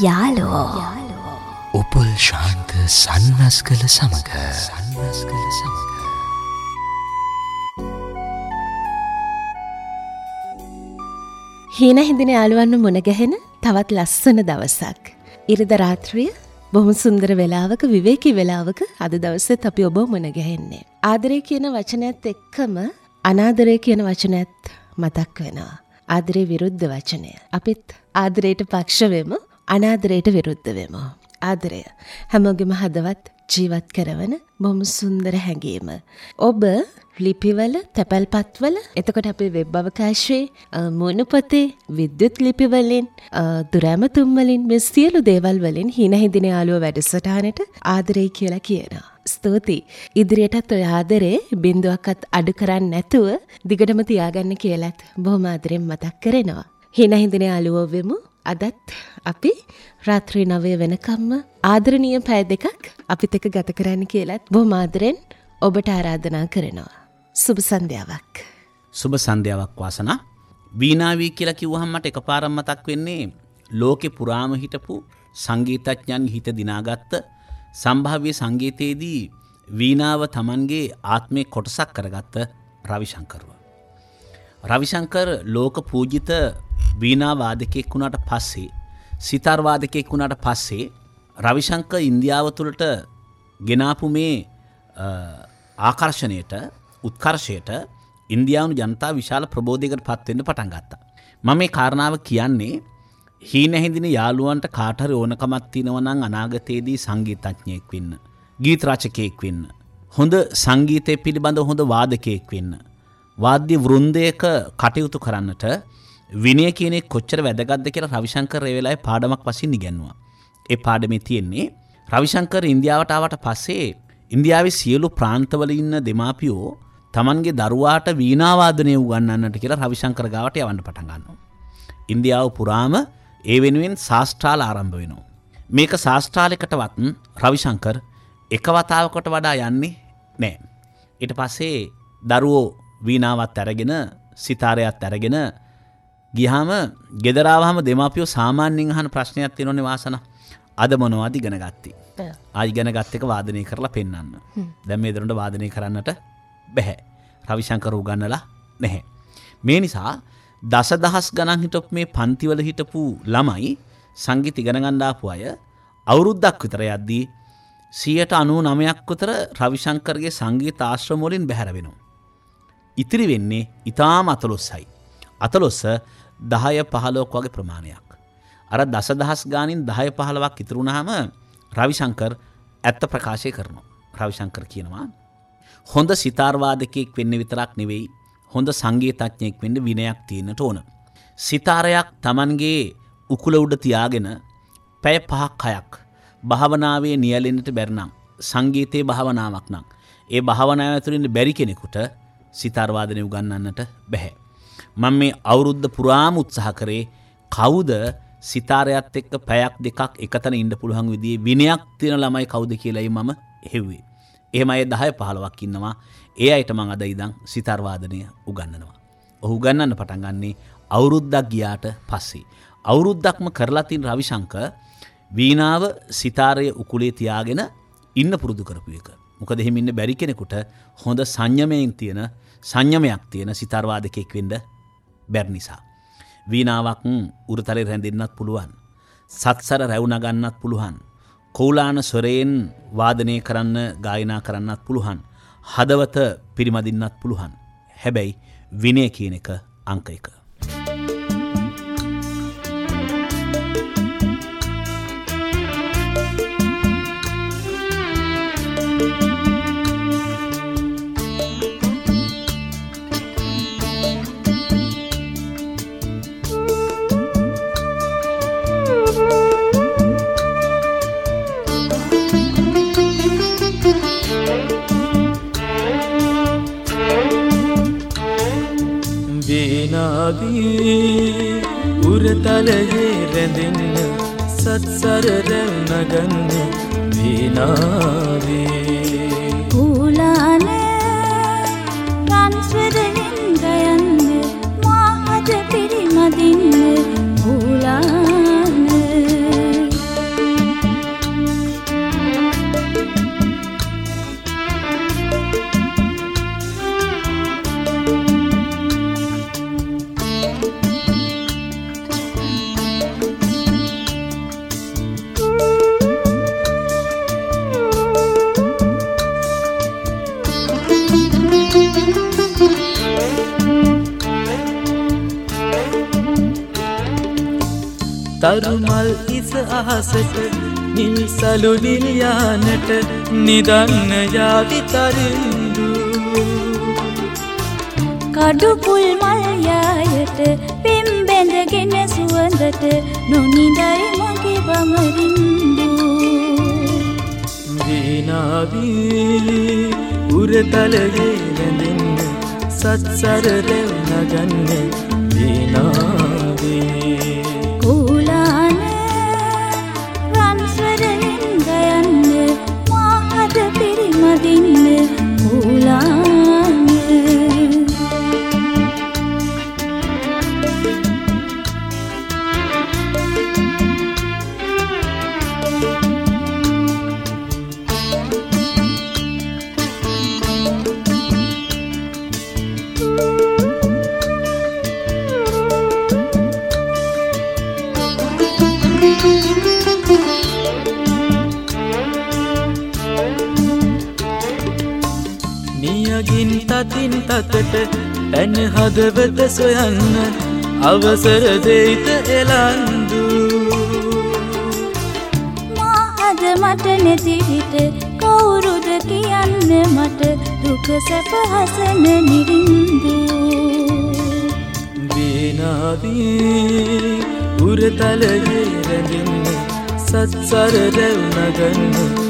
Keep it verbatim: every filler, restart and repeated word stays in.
යාළුවෝ උපුල් ශාන්ත සන්නස්කල සමග සන්නස්කල සමග හීන හිඳින යාළුවන්ව මුණ ගැහෙන තවත් ලස්සන දවසක්. ඉරිදා රාත්‍රිය බොහොම සුන්දර වෙලාවක විවේකී වෙලාවක අද දවසෙත් අපි ඔබ මුණ ගැහෙන්නේ. ආදරය කියන වචනයත් එක්කම අනාදරය කියන වචනයත් මතක් වෙනවා. ආදරේ විරුද්ධ වචනය. අපිත් ආදරයට පක්ෂ වෙමු, අනාදරයට විරුද්ධ වෙමු. ආදරය හැමෝගෙම හදවත් ජීවත් කරවන බොහොම සුන්දර හැඟීම. ඔබ ලිපිවල, තැපැල්පත්වල, එතකොට අපේ වෙබ් අවකාශයේ මොනුපතේ, විද්‍යුත් ලිපිවලින්, දුරැමතුම් වලින් මේ සියලු දේවල් වලින් හීන හිඳින යාළුවෝ වැඩසටහනට ආදරේ කියලා කියනවා. ස්තුතියි. ඉදිරියටත් ඔය ආදරේ බිඳුවක්වත් අඩු කරන්නේ නැතුව දිගටම තියාගන්න කියලාත් බොහොම ආදරෙන් මතක් කරනවා. හීන හිඳින යාළුවෝ වෙමු. අදත් අපි රාත්‍රී නවය වෙනකම්ම ආදරණීය පැය දෙකක් අපිත් එක්ක ගත කරන්න කියලාත් බොහොම ආදරෙන් ඔබට ආරාධනා කරනවා. සුබ සන්ධ්‍යාවක්. සුබ සන්ධ්‍යාවක් වාසනා. වීණාවී කියලා කිව්වහම මට එකපාරම මතක් වෙන්නේ ලෝකේ පුරාම හිටපු සංගීතඥයන් හිත දිනාගත්ත සම්භාව්‍ය සංගීතයේදී වීණාව Tamanගේ ආත්මේ කොටසක් කරගත්ත රවිශංකර්ව. රවිශංකර් ලෝක පූජිත වීණා වාදකයෙක් වුණාට පස්සේ, සිතාර් වාදකයෙක් වුණාට පස්සේ රවිශංකර් ඉන්දියාව තුළට ගෙනාපු මේ ආකර්ෂණයට, උත්කර්ෂයට ඉන්දියානු ජනතාව විශාල ප්‍රබෝධයකට පත් වෙන්න පටන් ගත්තා. මම මේ කාරණාව කියන්නේ හීන හිඳින යාළුවන්ට කාට හරි ඕනකමක් තියෙනවා නම් අනාගතයේදී සංගීතඥයෙක් වෙන්න, ගීත රචකයෙක් වෙන්න, හොඳ සංගීතය පිළිබඳ හොඳ වාදකයෙක් වෙන්න, වාද්‍ය වෘන්දයක කටයුතු කරන්නට විනය කියන එක කොච්චර වැදගත්ද කියලා රවිශංකර් ඒ වෙලාවේ පාඩමක් වශයෙන් ඉගෙනුවා. ඒ පාඩමේ තියෙන්නේ රවිශංකර් ඉන්දියාවට ආවට පස්සේ ඉන්දියාවේ සියලු ප්‍රාන්තවල ඉන්න දෙමාපියෝ Tamanගේ දරුවාට වීණා වාදනය උගන්වන්නට කියලා රවිශංකර් ගාවට යවන්න පටන් ගන්නවා. ඉන්දියාව පුරාම ඒ වෙනුවෙන් ශාස්ත්‍රාල ආරම්භ වෙනවා. මේක ශාස්ත්‍රාලයකටවත් රවිශංකර් එක වතාවකට වඩා යන්නේ නැහැ. ඊට පස්සේ දරුවෝ වීණාවත් අරගෙන, සිතාරයත් අරගෙන ගියාම ගෙදර ආවම දෙමාපියෝ සාමාන්‍යයෙන් අහන ප්‍රශ්නයක් තියෙනවනේ වාසනා. අද මොනවද ඉගෙන ගත්තේ? ආ ඉගෙන ගත්ත එක වාදනය කරලා පෙන්නන්න. දැන් මේ දරුවන්ට වාදනය කරන්නට බැහැ. රවිශංකර් උගන්වලා නැහැ. මේ නිසා දසදහස් ගණන් හිටපු මේ පන්තිවල හිටපු ළමයි සංගීත ඉගෙන ගන්න ආපු අය අවුරුද්දක් විතර යද්දී සියයට අනූ නවයක් විතර රවිශංකර්ගේ සංගීත ආශ්‍රම වලින් බැහැර වෙනවා. ඉතිරි වෙන්නේ ඊටාම අතලොස්සයි. අතලොස්ස දහය පහළොවක් වගේ ප්‍රමාණයක්. අර දසදහස් ගානින් දහය පහළොවක් ඉතුරු වුණාම රවිශංකර් ඇත්ත ප්‍රකාශය කරනවා. රවිශංකර් කියනවා හොඳ සිතාර් වාදකයෙක් වෙන්න විතරක් නෙවෙයි, හොඳ සංගීතඥයෙක් වෙන්න විනයක් තියෙන්නට ඕන. සිතාරයක් Tamanගේ උකුල උඩ තියාගෙන පැය පහක් හයක් භාවනාවේ නියැලෙන්නට බැරි නම්, සංගීතයේ භාවනාවක් නම්, ඒ භාවනාව ඇතුළේ බැරි කෙනෙකුට සිතාර් වාදනය උගන්වන්නට බැහැ. මම මේ අවුරුද්ද පුරාම උත්සාහ කරේ කවුද සිතාරයත් එක්ක පැයක් දෙකක් එකතන ඉන්න පුළුවන් විදිහේ විනයක් තියෙන ළමයි කවුද කියලායි මම හෙව්වේ. එහෙම අය දහය පහළොවක් ඉන්නවා. ඒ අයට මම අද ඉඳන් සිතාර් වාදනය උගන්වනවා. ඔහු උගන්වන්න පටන් ගන්නේ අවුරුද්දක් ගියාට පස්සේ. අවුරුද්දක්ම කරලා තියෙන රවිශංකර් වීණාව, සිතාරයේ උකුලේ තියාගෙන ඉන්න පුරුදු කරපු එක. මොකද එහෙම ඉන්න බැරි කෙනෙකුට හොඳ සංයමයෙන් තියෙන, සංයමයක් තියෙන සිතාර් වාදකයෙක් වෙන්න බැරි නිසා. වීණාවක් උරතලේ රැඳෙන්නත් පුළුවන්, සත්සර රැව් නගන්නත් පුළුවන්, කෝලාන ස්වරයෙන් වාදනය කරන්න, ගායනා කරන්නත් පුළුවන්, හදවත පිරිමදින්නත් පුළුවන්. හැබැයි විනය කියන එක අංක එක. උරතලයේ රැඳෙන්න සත්සර රැව් නගන්න වීණාවේ කුලාන රන්ස්වරෙන් ගයන්න මාහද පිරිමදින්න කුලාන තරුමල් ඉස අහසට නිල් සලු නිල් යානට නිදන්න යාවි තරින්දු කඩු පුල් මල් යායට පිම් බැඳගෙන සුවඳට නොනිදයි මගේ බමරින්දු වීණාවී උරතලයේ රැඳෙන්න සත්සර රැව් නගන්න වීණාවී කුලාන රන්ස්වරෙන් ගයන්න මාහද පිරිමදින්න කුලාන නියගින් තතින් තතට පැන හදවත සොයන්න අවසර දෙයිත එලන්දු මාහද මට නැති විට කවුරුද කියන්න මට දුක සැප හසන නිරින්දු වීණාවී උරතලයේ රැඳෙන්න සත්සර රැව් නගන්න